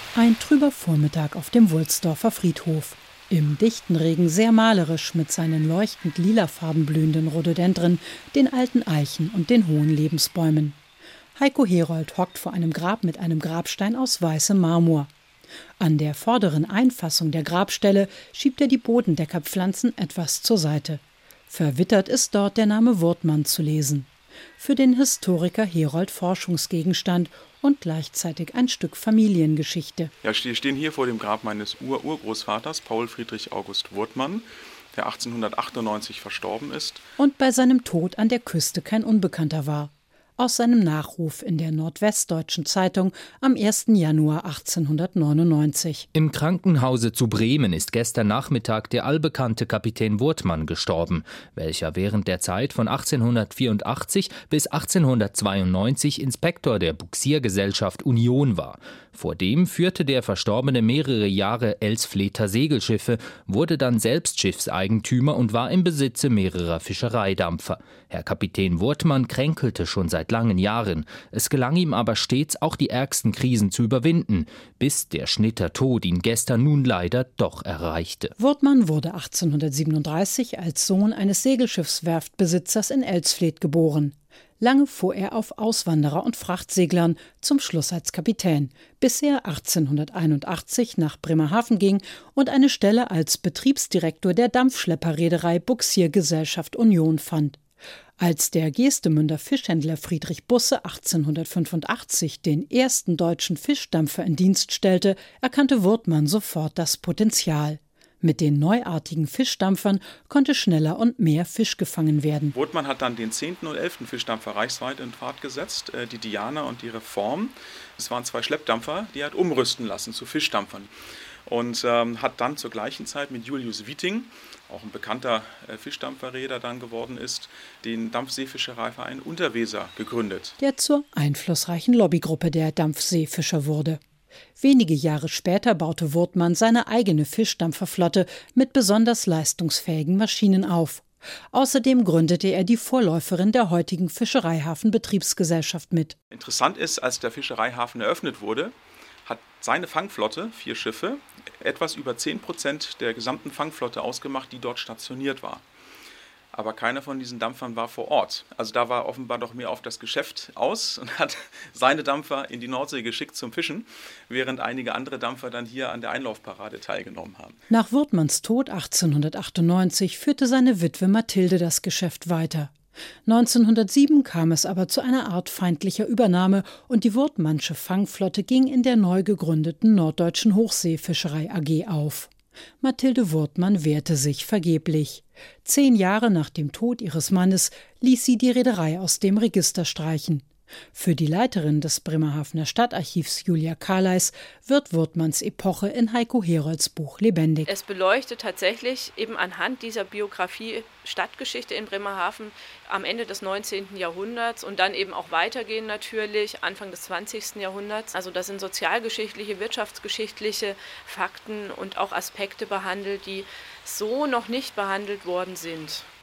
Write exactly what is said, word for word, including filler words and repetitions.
Ein trüber Vormittag auf dem Wulsdorfer Friedhof. Im dichten Regen sehr malerisch mit seinen leuchtend lilafarben blühenden Rhododendren, den alten Eichen und den hohen Lebensbäumen. Heiko Herold hockt vor einem Grab mit einem Grabstein aus weißem Marmor. An der vorderen Einfassung der Grabstelle schiebt er die Bodendeckerpflanzen etwas zur Seite. Verwittert ist dort der Name Wurtmann zu lesen. Für den Historiker Herold Forschungsgegenstand und gleichzeitig ein Stück Familiengeschichte. Ja, wir stehen hier vor dem Grab meines Ur-Urgroßvaters, Paul Friedrich August Wurtmann, der achtzehnhundertachtundneunzig verstorben ist. Und bei seinem Tod an der Küste kein Unbekannter war. Aus seinem Nachruf in der Nordwestdeutschen Zeitung am ersten Januar achtzehnhundertneunundneunzig. Im Krankenhause zu Bremen ist gestern Nachmittag der allbekannte Kapitän Wurtmann gestorben, welcher während der Zeit von achtzehnhundertvierundachtzig bis achtzehnhundertzweiundneunzig Inspektor der Bugsiergesellschaft Union war. Vor dem führte der Verstorbene mehrere Jahre Elsfleter Segelschiffe, wurde dann selbst Schiffseigentümer und war im Besitze mehrerer Fischereidampfer. Herr Kapitän Wurtmann kränkelte schon seit langen Jahren. Es gelang ihm aber stets, auch die ärgsten Krisen zu überwinden, bis der Schnittertod ihn gestern nun leider doch erreichte. Wurtmann wurde achtzehnhundertsiebenunddreißig als Sohn eines Segelschiffswerftbesitzers in Elsfleth geboren. Lange fuhr er auf Auswanderer- und Frachtseglern, zum Schluss als Kapitän, bis er achtzehnhunderteinundachtzig nach Bremerhaven ging und eine Stelle als Betriebsdirektor der Dampfschlepperreederei Bugsiergesellschaft Union fand. Als der Geestemünder Fischhändler Friedrich Busse achtzehnhundertfünfundachtzig den ersten deutschen Fischdampfer in Dienst stellte, erkannte Wurtmann sofort das Potenzial. Mit den neuartigen Fischdampfern konnte schneller und mehr Fisch gefangen werden. Wurtmann hat dann den zehnten und elften Fischdampfer reichsweit in Fahrt gesetzt, die Diana und die Reform. Es waren zwei Schleppdampfer, die er hat umrüsten lassen zu Fischdampfern. Und ähm, hat dann zur gleichen Zeit mit Julius Wieting, auch ein bekannter äh, Fischdampferreeder dann geworden ist, den Dampfseefischereiverein Unterweser gegründet. Der zur einflussreichen Lobbygruppe der Dampfseefischer wurde. Wenige Jahre später baute Wurtmann seine eigene Fischdampferflotte mit besonders leistungsfähigen Maschinen auf. Außerdem gründete er die Vorläuferin der heutigen Fischereihafenbetriebsgesellschaft mit. Interessant ist, als der Fischereihafen eröffnet wurde, hat seine Fangflotte, vier Schiffe, etwas über zehn Prozent der gesamten Fangflotte ausgemacht, die dort stationiert war. Aber keiner von diesen Dampfern war vor Ort. Also da war offenbar doch mehr auf das Geschäft aus und hat seine Dampfer in die Nordsee geschickt zum Fischen, während einige andere Dampfer dann hier an der Einlaufparade teilgenommen haben. Nach Wurtmanns Tod achtzehnhundertachtundneunzig führte seine Witwe Mathilde das Geschäft weiter. neunzehnhundertsieben kam es aber zu einer Art feindlicher Übernahme und die Wurtmannsche Fangflotte ging in der neu gegründeten Norddeutschen Hochseefischerei A G auf. Mathilde Wurtmann wehrte sich vergeblich. Zehn Jahre nach dem Tod ihres Mannes ließ sie die Reederei aus dem Register streichen. Für die Leiterin des Bremerhavener Stadtarchivs Julia Carleis wird Wurtmanns Epoche in Heiko Herolds Buch lebendig. Es beleuchtet tatsächlich eben anhand dieser Biografie Stadtgeschichte in Bremerhaven am Ende des neunzehnten Jahrhunderts und dann eben auch weitergehen natürlich, Anfang des zwanzigsten Jahrhunderts. Also das sind sozialgeschichtliche, wirtschaftsgeschichtliche Fakten und auch Aspekte behandelt, die so noch nicht behandelt worden sind.